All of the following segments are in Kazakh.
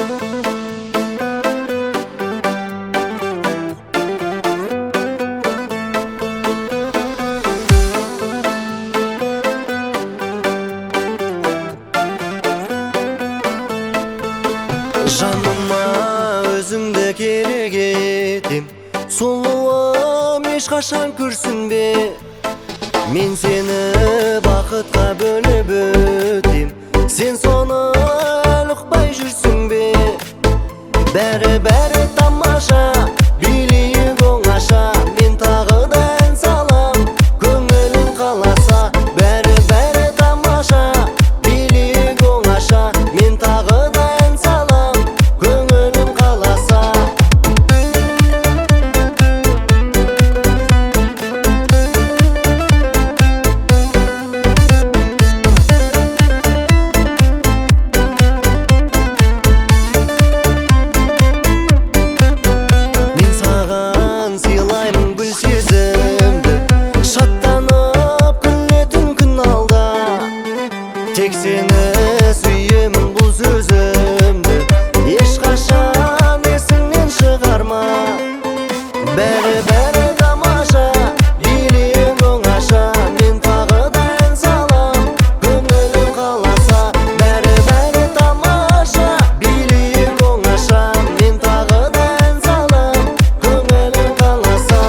Жаныма өзіңді керек етем, сұлуым ешқашан күрсінбе. Мен сені бақытқа бөліп өтем, сен соны ұқпай жүрсің бе? Бәрі тамаша, билейік оңаша, мен тағы да ән салам, көңілің қаласа. Бәрі тамаша, билейік оңаша, мен тағы да ән салам, көңілің қаласа. Мен саған сыйлаймын гүл сезімді, шаттанып күлетін күн алда. Тек сені сүйемін бұл сөзімді, ешқашан есіңнен шығарма. Бәрі тамаша, билейік оңаша, мен тағы да ән салам, көңілің қаласа. Бәрі тамаша, билейік оңаша, мен тағы да ән салам, көңілің қаласа.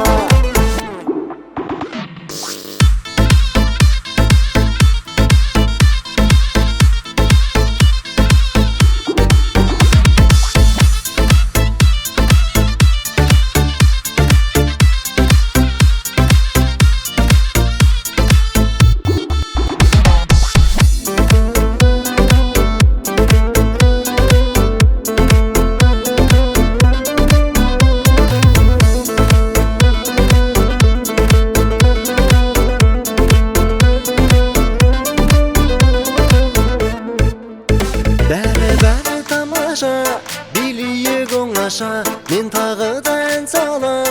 Бәрі тамаша, билейік оңаша, мен тағы да ән салам,